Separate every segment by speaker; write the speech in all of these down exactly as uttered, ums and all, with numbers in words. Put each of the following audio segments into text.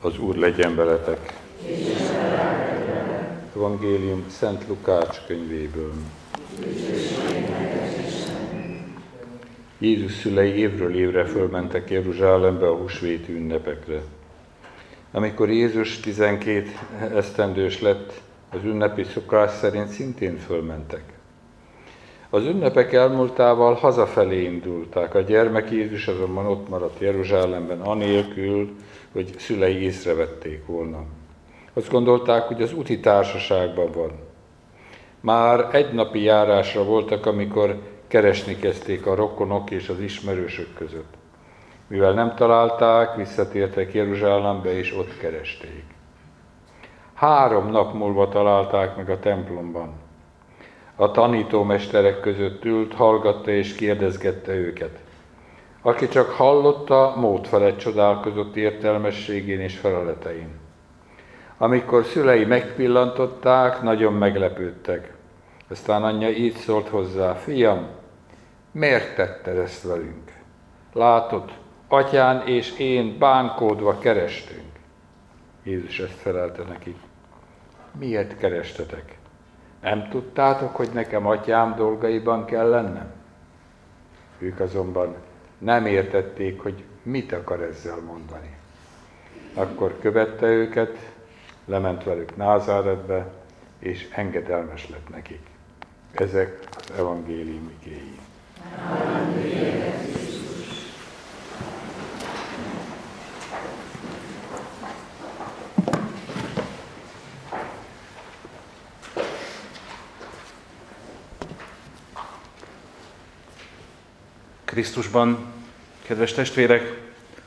Speaker 1: Az Úr legyen veletek. Evangélium Szent Lukács könyvéből. Jézus szülei évről évre fölmentek Jeruzsálembe a húsvéti ünnepekre. Amikor Jézus tizenkét esztendős lett, az ünnepi szokás szerint szintén fölmentek. Az ünnepek elmúltával hazafelé indulták, a gyermek Jézus azonban ott maradt Jeruzsálemben anélkül, hogy szülei észrevették volna. Azt gondolták, hogy az úti társaságban van. Már egy napi járásra voltak, amikor keresni kezdték a rokonok és az ismerősök között. Mivel nem találták, visszatértek Jeruzsálembe és ott keresték. Három nap múlva találták meg a templomban. A tanítómesterek között ült, hallgatta és kérdezgette őket. Aki csak hallotta, mód felett csodálkozott értelmességén és feleletein. Amikor szülei megpillantották, nagyon meglepődtek. Aztán anyja így szólt hozzá: fiam, miért tetted ezt velünk? Látod, atyán és én bánkódva kerestünk. Jézus ezt felelte nekik: miért kerestetek? Nem tudtátok, hogy nekem atyám dolgaiban kell lennem? Ők azonban nem értették, hogy mit akar ezzel mondani. Akkor követte őket, lement velük Názáretbe, és engedelmes lett nekik. Ezek az evangélium igéi.
Speaker 2: Krisztusban, kedves testvérek,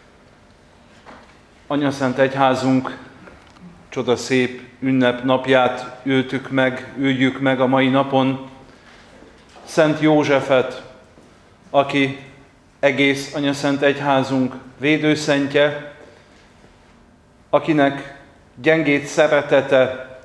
Speaker 2: Anyaszent Egyházunk csodaszép ünnepnapját ültük meg, üljük meg a mai napon. Szent Józsefet, aki egész Anyaszent Egyházunk védőszentje, akinek gyengét szeretete,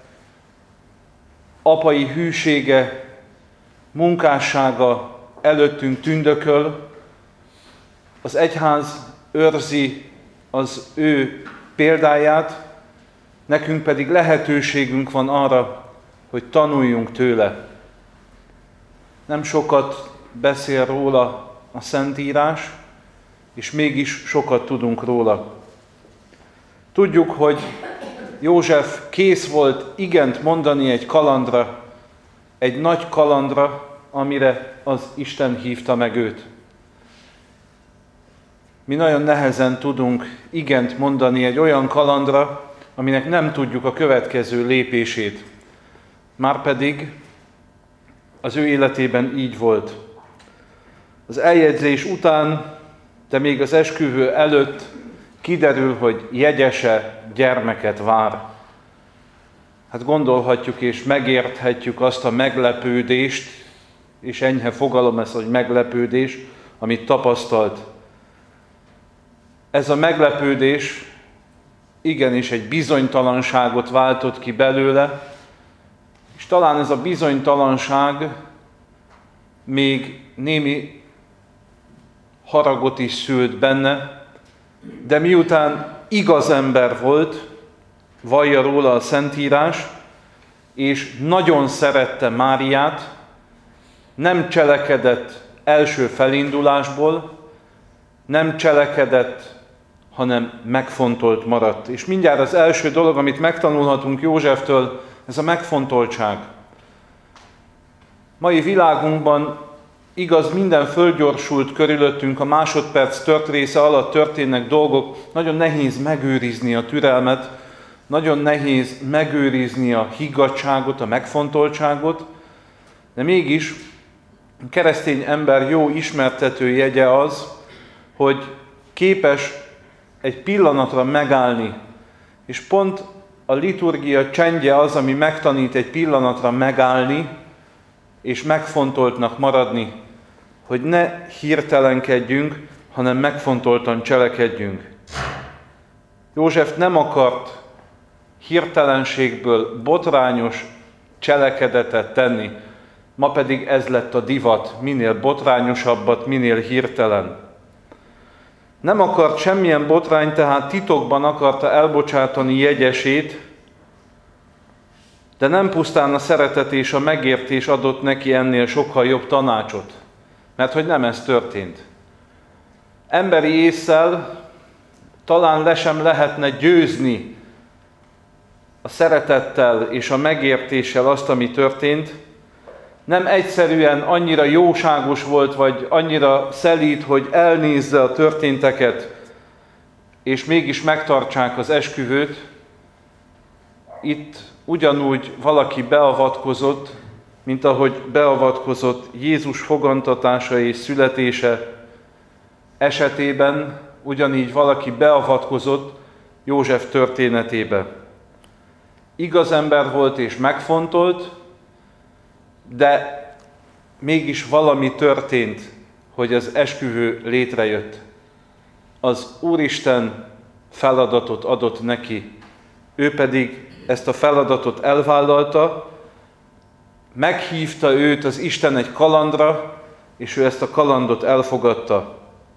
Speaker 2: apai hűsége, munkássága előttünk tündököl. Az egyház őrzi az ő példáját, nekünk pedig lehetőségünk van arra, hogy tanuljunk tőle. Nem sokat beszél róla a Szentírás, és mégis sokat tudunk róla. Tudjuk, hogy József kész volt igent mondani egy kalandra, egy nagy kalandra, amire az Isten hívta meg őt. Mi nagyon nehezen tudunk igent mondani egy olyan kalandra, aminek nem tudjuk a következő lépését. Márpedig az ő életében így volt. Az eljegyzés után, de még az esküvő előtt kiderül, hogy jegyese gyermeket vár. Hát gondolhatjuk és megérthetjük azt a meglepődést, és enyhe fogalom ez, hogy meglepődés, amit tapasztalt. Ez a meglepődés igenis egy bizonytalanságot váltott ki belőle, és talán ez a bizonytalanság még némi haragot is szült benne, de miután igaz ember volt, vallja róla a Szentírás, és nagyon szerette Máriát, nem cselekedett első felindulásból, nem cselekedett, hanem megfontolt maradt. És mindjárt az első dolog, amit megtanulhatunk Józseftől, ez a megfontoltság. Mai világunkban igaz, minden fölgyorsult körülöttünk, a másodperc tört része alatt történnek dolgok, nagyon nehéz megőrizni a türelmet, nagyon nehéz megőrizni a higgadtságot, a megfontoltságot, de mégis a keresztény ember jó ismertető jegye az, hogy képes egy pillanatra megállni, és pont a liturgia csendje az, ami megtanít egy pillanatra megállni, és megfontoltnak maradni, hogy ne hirtelenkedjünk, hanem megfontoltan cselekedjünk. József nem akart hirtelenségből botrányos cselekedetet tenni, ma pedig ez lett a divat, minél botrányosabbat, minél hirtelen. Nem akart semmilyen botrány, tehát titokban akarta elbocsátani jegyesét, de nem pusztán a szeretet és a megértés adott neki ennél sokkal jobb tanácsot, mert hogy nem ez történt. Emberi ésszel talán le sem lehetne győzni a szeretettel és a megértéssel azt, ami történt. Nem egyszerűen annyira jóságos volt, vagy annyira szelíd, hogy elnézze a történteket, és mégis megtartsák az esküvőt. Itt ugyanúgy valaki beavatkozott, mint ahogy beavatkozott Jézus fogantatása és születése esetében, ugyanígy valaki beavatkozott József történetébe. Igaz ember volt és megfontolt, de mégis valami történt, hogy az esküvő létrejött. Az Úristen feladatot adott neki, ő pedig ezt a feladatot elvállalta, meghívta őt az Isten egy kalandra, és ő ezt a kalandot elfogadta.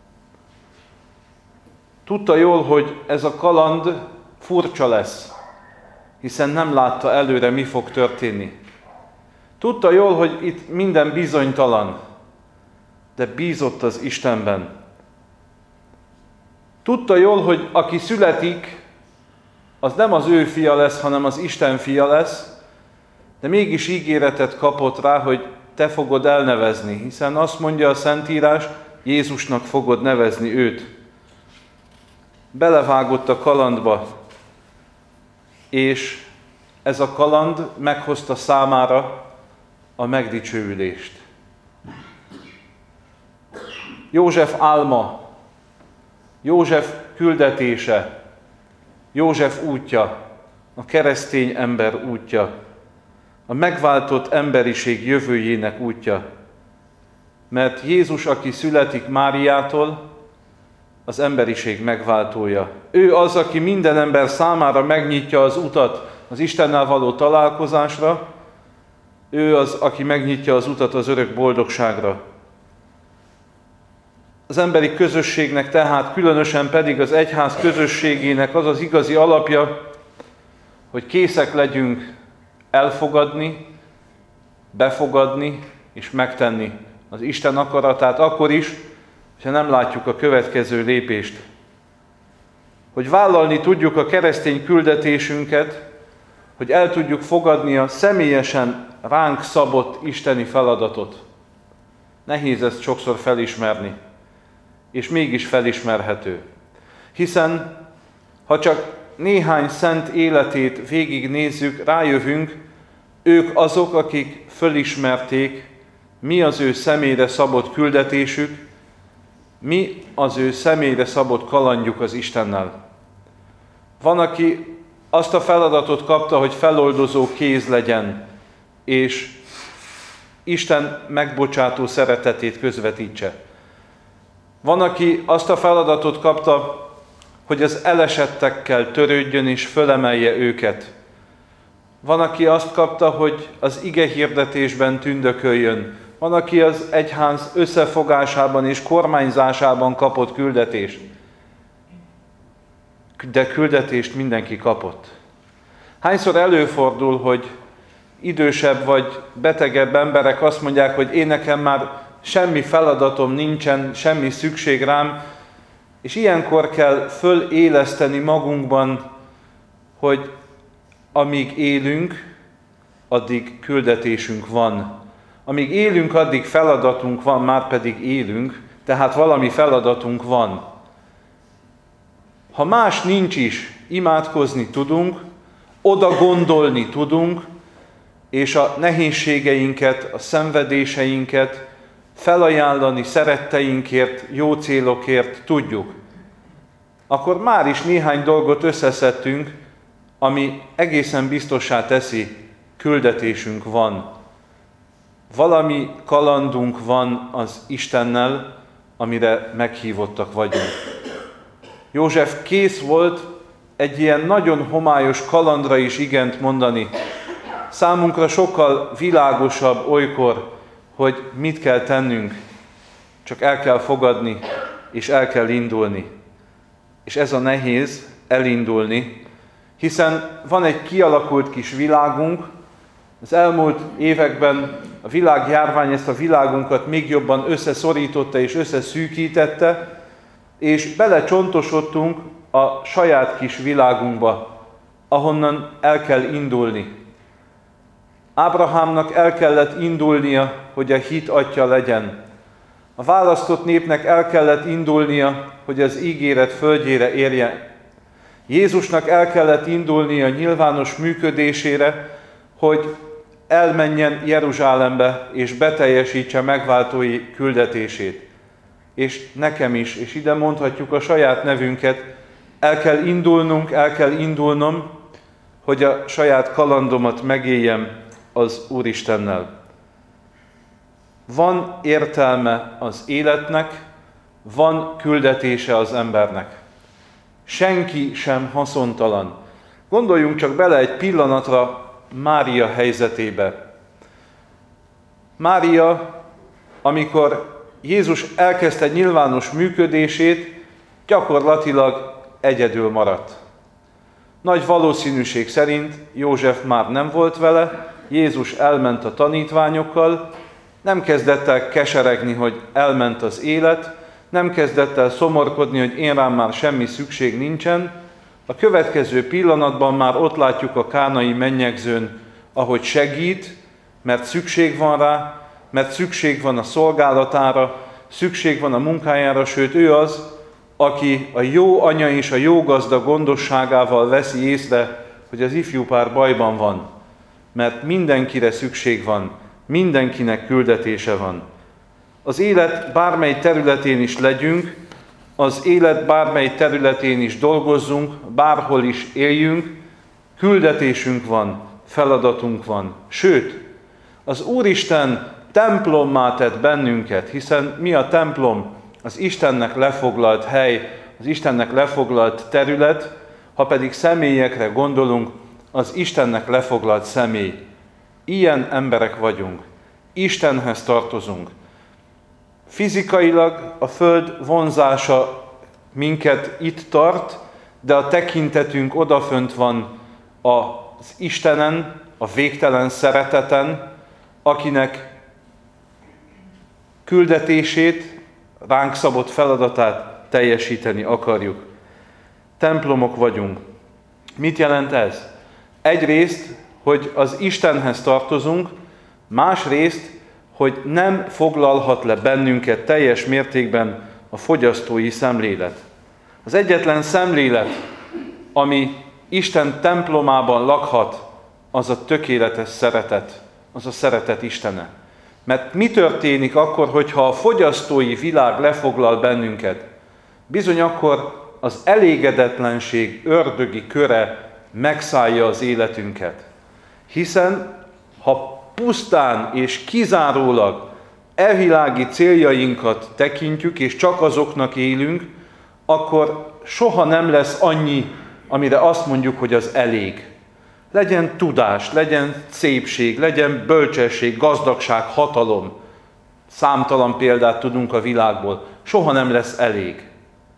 Speaker 2: Tudta jól, hogy ez a kaland furcsa lesz, hiszen nem látta előre, mi fog történni. Tudta jól, hogy itt minden bizonytalan, de bízott az Istenben. Tudta jól, hogy aki születik, az nem az ő fia lesz, hanem az Isten fia lesz, de mégis ígéretet kapott rá, hogy te fogod elnevezni, hiszen azt mondja a Szentírás, Jézusnak fogod nevezni őt. Belevágott a kalandba, és ez a kaland meghozta számára a megdicsőülést. József álma, József küldetése, József útja, a keresztény ember útja, a megváltott emberiség jövőjének útja. Mert Jézus, aki születik Máriától, az emberiség megváltója. Ő az, aki minden ember számára megnyitja az utat az Istennel való találkozásra, ő az, aki megnyitja az utat az örök boldogságra. Az emberi közösségnek tehát, különösen pedig az egyház közösségének az az igazi alapja, hogy készek legyünk elfogadni, befogadni és megtenni az Isten akaratát akkor is, ha nem látjuk a következő lépést. Hogy vállalni tudjuk a keresztény küldetésünket, hogy el tudjuk fogadni a személyesen ránk szabott isteni feladatot. Nehéz ezt sokszor felismerni, és mégis felismerhető. Hiszen, ha csak néhány szent életét végignézzük, rájövünk, ők azok, akik fölismerték, mi az ő személyre szabott küldetésük, mi az ő személyre szabott kalandjuk az Istennel. Van, aki azt a feladatot kapta, hogy feloldozó kéz legyen, és Isten megbocsátó szeretetét közvetítse. Van, aki azt a feladatot kapta, hogy az elesettekkel törődjön és fölemelje őket. Van, aki azt kapta, hogy az ige hirdetésben tündököljön. Van, aki az egyház összefogásában és kormányzásában kapott küldetést. De küldetést mindenki kapott. Hányszor előfordul, hogy idősebb vagy betegebb emberek azt mondják, hogy én nekem már semmi feladatom nincsen, semmi szükség rám, és ilyenkor kell föléleszteni magunkban, hogy amíg élünk, addig küldetésünk van. Amíg élünk, addig feladatunk van, már pedig élünk, tehát valami feladatunk van. Ha más nincs is, imádkozni tudunk, oda gondolni tudunk, és a nehézségeinket, a szenvedéseinket felajánlani szeretteinkért, jó célokért tudjuk. Akkor már is néhány dolgot összeszedtünk, ami egészen biztossá teszi, küldetésünk van. Valami kalandunk van az Istennel, amire meghívottak vagyunk. József kész volt egy ilyen nagyon homályos kalandra is igent mondani. Számunkra sokkal világosabb olykor, hogy mit kell tennünk. Csak el kell fogadni, és el kell indulni. És ez a nehéz, elindulni, hiszen van egy kialakult kis világunk, az elmúlt években a világjárvány ezt a világunkat még jobban összeszorította és összeszűkítette, és belecsontosodtunk a saját kis világunkba, ahonnan el kell indulni. Ábrahámnak el kellett indulnia, hogy a hit atya legyen. A választott népnek el kellett indulnia, hogy az ígéret földjére érje. Jézusnak el kellett indulnia nyilvános működésére, hogy elmenjen Jeruzsálembe és beteljesítse megváltói küldetését. És nekem is, és ide mondhatjuk a saját nevünket, el kell indulnunk, el kell indulnom, hogy a saját kalandomat megéljem az Úristennel. Van értelme az életnek, van küldetése az embernek. Senki sem haszontalan. Gondoljunk csak bele egy pillanatra Mária helyzetébe. Mária, amikor Jézus elkezdte nyilvános működését, gyakorlatilag egyedül maradt. Nagy valószínűség szerint József már nem volt vele, Jézus elment a tanítványokkal, nem kezdett el keseregni, hogy elment az élet, nem kezdett el szomorkodni, hogy én rám már semmi szükség nincsen. A következő pillanatban már ott látjuk a kánai mennyegzőn, ahogy segít, mert szükség van rá, mert szükség van a szolgálatára, szükség van a munkájára, sőt ő az, aki a jó anya és a jó gazda gondosságával veszi észre, hogy az ifjú pár bajban van. Mert mindenkire szükség van, mindenkinek küldetése van. Az élet bármely területén is legyünk, az élet bármely területén is dolgozzunk, bárhol is éljünk, küldetésünk van, feladatunk van. Sőt, az Úristen templommá tett bennünket, hiszen mi a templom? Az Istennek lefoglalt hely, az Istennek lefoglalt terület, ha pedig személyekre gondolunk, az Istennek lefoglalt személy. Ilyen emberek vagyunk, Istenhez tartozunk. Fizikailag a Föld vonzása minket itt tart, de a tekintetünk odafönt van az Istenen, a végtelen szereteten, akinek küldetését, ránk szabott feladatát teljesíteni akarjuk. Templomok vagyunk. Mit jelent ez? Egyrészt, hogy az Istenhez tartozunk, másrészt, hogy nem foglalhat le bennünket teljes mértékben a fogyasztói szemlélet. Az egyetlen szemlélet, ami Isten templomában lakhat, az a tökéletes szeretet, az a szeretet Istene. Mert mi történik akkor, hogyha a fogyasztói világ lefoglal bennünket? Bizony akkor az elégedetlenség ördögi köre megszállja az életünket. Hiszen ha pusztán és kizárólag elvilági céljainkat tekintjük, és csak azoknak élünk, akkor soha nem lesz annyi, amire azt mondjuk, hogy az elég. Legyen tudás, legyen szépség, legyen bölcsesség, gazdagság, hatalom. Számtalan példát tudunk a világból. Soha nem lesz elég.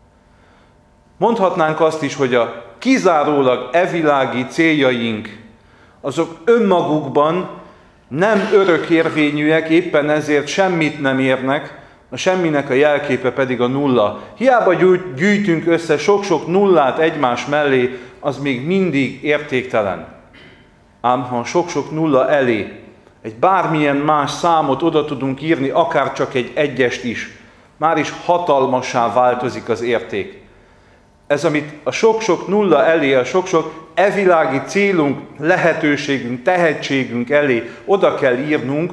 Speaker 2: Mondhatnánk azt is, hogy a kizárólag evilági céljaink, azok önmagukban nem örökérvényűek, éppen ezért semmit nem érnek, a semminek a jelképe pedig a nulla. Hiába gyűjtünk össze sok-sok nullát egymás mellé, az még mindig értéktelen. Ám ha sok-sok nulla elé egy bármilyen más számot oda tudunk írni, akár csak egy egyest is, már is hatalmassá változik az érték. Ez, amit a sok-sok nulla elé, a sok-sok evilági célunk, lehetőségünk, tehetségünk elé oda kell írnunk,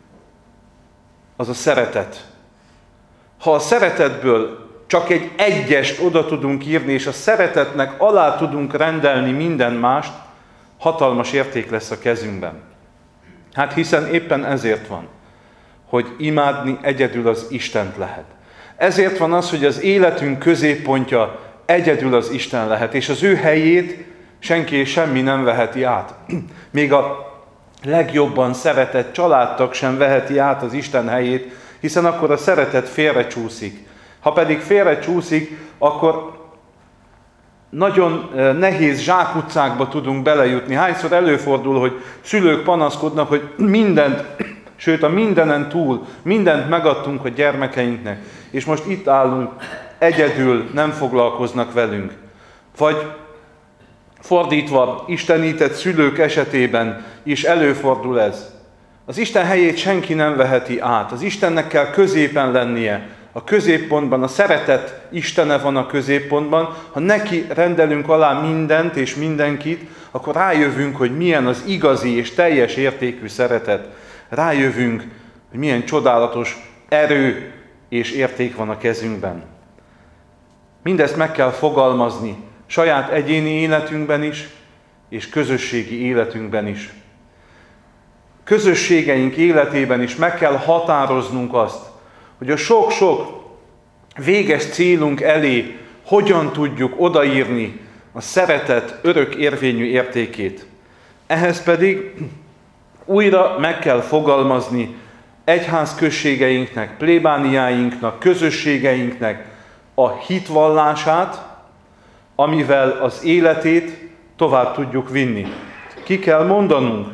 Speaker 2: az a szeretet. Ha a szeretetből csak egy egyest oda tudunk írni, és a szeretetnek alá tudunk rendelni minden mást, hatalmas érték lesz a kezünkben. Hát hiszen éppen ezért van, hogy imádni egyedül az Istent lehet. Ezért van az, hogy az életünk középpontja egyedül az Isten lehet, és az ő helyét senki és semmi nem veheti át. Még a legjobban szeretett családtag sem veheti át az Isten helyét, hiszen akkor a szeretet félrecsúszik. Ha pedig félre csúszik, akkor nagyon nehéz zsákutcákba tudunk belejutni. Hányszor előfordul, hogy szülők panaszkodnak, hogy mindent, sőt a mindenen túl, mindent megadtunk a gyermekeinknek, és most itt állunk, egyedül nem foglalkoznak velünk. Vagy fordítva, istenített szülők esetében is előfordul ez. Az Isten helyét senki nem veheti át. Az Istennek kell középen lennie. A középpontban, a szeretet Istene van a középpontban. Ha neki rendelünk alá mindent és mindenkit, akkor rájövünk, hogy milyen az igazi és teljes értékű szeretet. Rájövünk, hogy milyen csodálatos erő és érték van a kezünkben. Mindezt meg kell fogalmazni saját egyéni életünkben is, és közösségi életünkben is. Közösségeink életében is meg kell határoznunk azt, hogy a sok-sok véges célunk elé hogyan tudjuk odaírni a szeretet örök érvényű értékét. Ehhez pedig újra meg kell fogalmazni egyházközségeinknek, plébániáinknak, közösségeinknek a hitvallását, amivel az életét tovább tudjuk vinni. Ki kell mondanunk,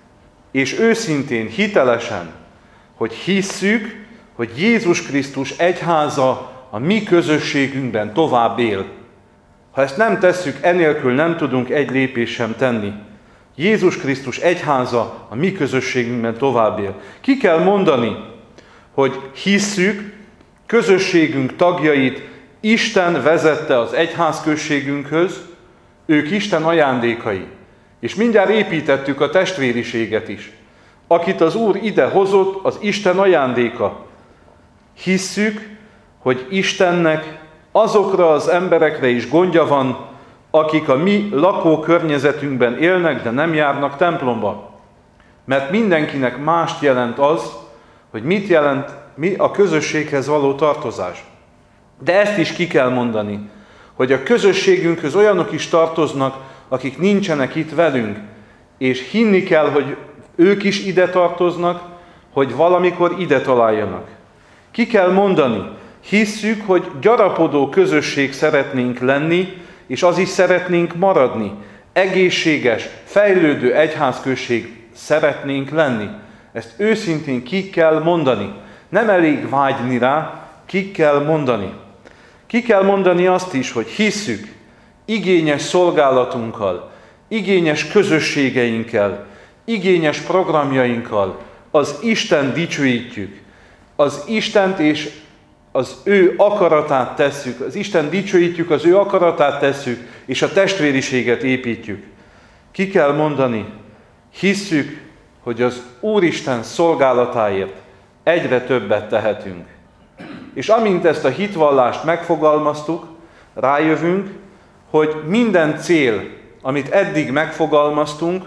Speaker 2: és őszintén, hitelesen, hogy hisszük, hogy Jézus Krisztus egyháza a mi közösségünkben tovább él. Ha ezt nem tesszük, enélkül nem tudunk egy lépést sem tenni. Jézus Krisztus egyháza a mi közösségünkben tovább él. Ki kell mondani, hogy hisszük, közösségünk tagjait Isten vezette az egyházközségünkhöz, ők Isten ajándékai. És mindjárt építettük a testvériséget is. Akit az Úr ide hozott, az Isten ajándéka. Hisszük, hogy Istennek azokra az emberekre is gondja van, akik a mi lakókörnyezetünkben élnek, de nem járnak templomba. Mert mindenkinek mást jelent az, hogy mit jelent mi a közösséghez való tartozás. De ezt is ki kell mondani, hogy a közösségünkhöz olyanok is tartoznak, akik nincsenek itt velünk, és hinni kell, hogy ők is ide tartoznak, hogy valamikor ide találjanak. Ki kell mondani, hisszük, hogy gyarapodó közösség szeretnénk lenni, és az is szeretnénk maradni. Egészséges, fejlődő egyházközség szeretnénk lenni. Ezt őszintén ki kell mondani. Nem elég vágyni rá, ki kell mondani. Ki kell mondani azt is, hogy hisszük, igényes szolgálatunkkal, igényes közösségeinkkel, igényes programjainkkal az Isten dicsőítjük, az Istent és az ő akaratát tesszük, az Isten dicsőítjük, az ő akaratát tesszük, és a testvériséget építjük. Ki kell mondani, hisszük, hogy az Úristen szolgálatáért egyre többet tehetünk. És amint ezt a hitvallást megfogalmaztuk, rájövünk, hogy minden cél, amit eddig megfogalmaztunk,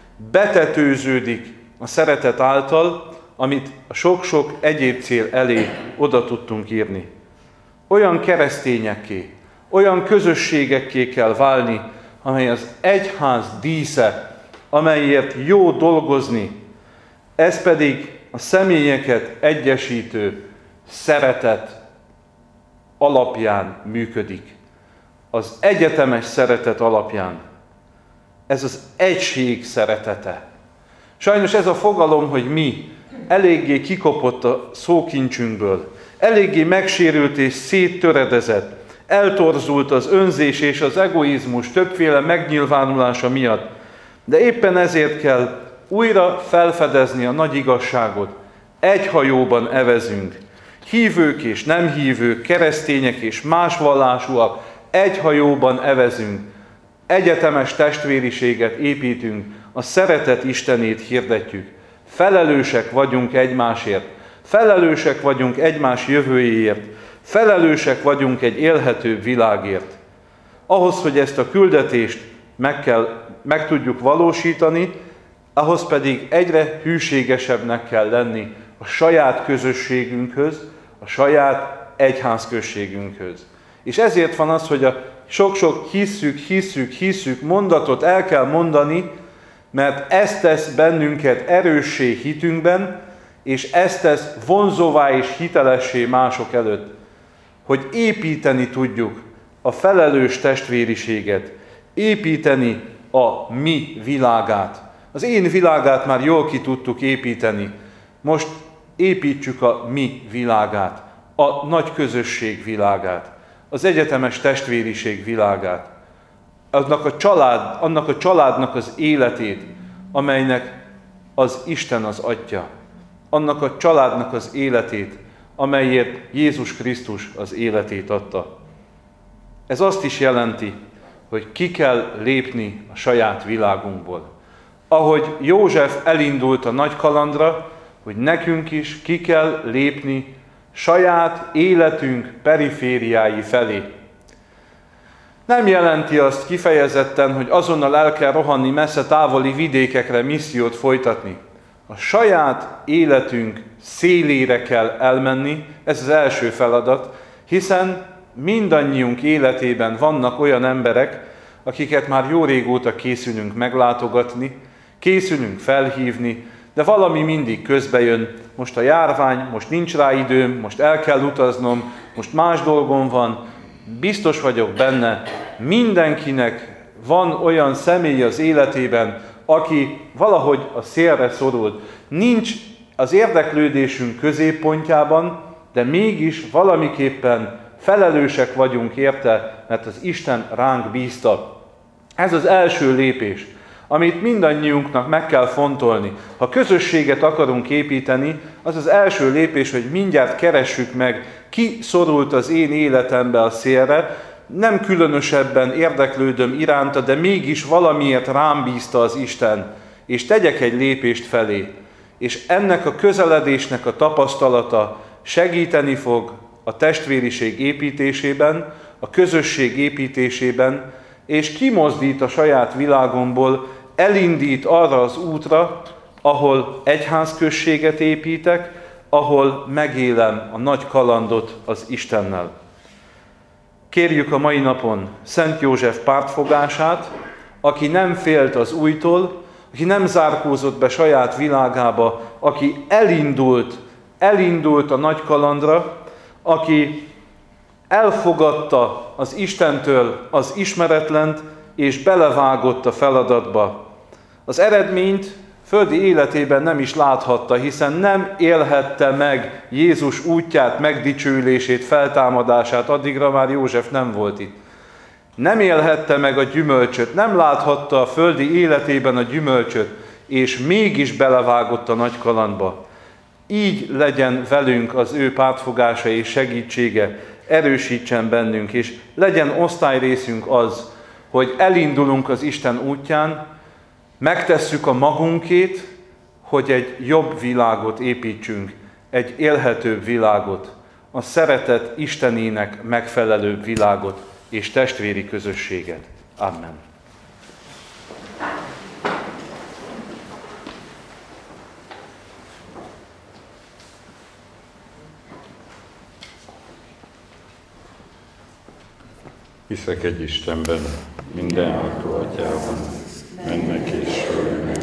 Speaker 2: betetőződik a szeretet által, amit a sok-sok egyéb cél elé oda tudtunk írni. Olyan keresztényekké, olyan közösségekké kell válni, amely az egyház dísze, amelyért jó dolgozni, ez pedig a személyeket egyesítő szeretet alapján működik. Az egyetemes szeretet alapján. Ez az egység szeretete. Sajnos ez a fogalom, hogy mi, eléggé kikopott a szókincsünkből, eléggé megsérült és széttöredezett, eltorzult az önzés és az egoizmus többféle megnyilvánulása miatt, de éppen ezért kell újra felfedezni a nagy igazságot. Egy hajóban evezünk. Hívők és nem hívők, keresztények és más vallásúak, egy hajóban evezünk. Egyetemes testvériséget építünk, a szeretet Istenét hirdetjük. Felelősek vagyunk egymásért, felelősek vagyunk egymás jövőjéért, felelősek vagyunk egy élhetőbb világért. Ahhoz, hogy ezt a küldetést meg, kell, meg tudjuk valósítani, ahhoz pedig egyre hűségesebbnek kell lenni a saját közösségünkhöz, a saját egyházközségünkhöz. És ezért van az, hogy a sok-sok hisszük, hisszük, hisszük mondatot el kell mondani, mert ez tesz bennünket erőssé hitünkben, és ez tesz vonzóvá és hitelessé mások előtt. hogy építeni tudjuk a felelős testvériséget, építeni a mi világát. Az én világát már jól ki tudtuk építeni. Most építsük a mi világát, a nagy közösség világát, az egyetemes testvériség világát, annak a, család, annak a családnak az életét, amelynek az Isten az Atya, annak a családnak az életét, amelyért Jézus Krisztus az életét adta. Ez azt is jelenti, hogy ki kell lépni a saját világunkból. Ahogy József elindult a nagy kalandra, hogy nekünk is ki kell lépni saját életünk perifériái felé. Nem jelenti azt kifejezetten, hogy azonnal el kell rohanni messze távoli vidékekre missziót folytatni. A saját életünk szélére kell elmenni, ez az első feladat, hiszen mindannyiunk életében vannak olyan emberek, akiket már jó régóta készülünk meglátogatni, készülünk felhívni, de valami mindig közbe jön. Most a járvány, most nincs rá időm, most el kell utaznom, most más dolgom van. Biztos vagyok benne, mindenkinek van olyan személy az életében, aki valahogy a szélre szorult. Nincs az érdeklődésünk középpontjában, de mégis valamiképpen felelősek vagyunk érte, mert az Isten ránk bízta. Ez az első lépés, amit mindannyiunknak meg kell fontolni. Ha közösséget akarunk építeni, az az első lépés, hogy mindjárt keressük meg, ki szorult az én életembe a szélre, nem különösebben érdeklődöm iránta, de mégis valamiért rám bízta az Isten, és tegyek egy lépést felé. És ennek a közeledésnek a tapasztalata segíteni fog a testvériség építésében, a közösség építésében, és kimozdít a saját világomból, elindít arra az útra, ahol egyházközséget építek, ahol megélem a nagy kalandot az Istennel. Kérjük a mai napon Szent József pártfogását, aki nem félt az újtól, aki nem zárkózott be saját világába, aki elindult, elindult a nagy kalandra, aki elfogadta az Istentől az ismeretlent, és belevágott a feladatba. Az eredményt földi életében nem is láthatta, hiszen nem élhette meg Jézus útját, megdicsőülését, feltámadását, addigra már József nem volt itt. Nem élhette meg a gyümölcsöt, nem láthatta a földi életében a gyümölcsöt, és mégis belevágott a nagy kalandba. Így legyen velünk az ő pártfogása és segítsége, erősítsen bennünk, és legyen osztályrészünk az, hogy elindulunk az Isten útján, megtesszük a magunkét, hogy egy jobb világot építsünk, egy élhetőbb világot, a szeretet Istenének megfelelőbb világot és testvéri közösséget. Amen.
Speaker 1: Hiszek egy Istenben, mindenható Atyában, mennek és földön.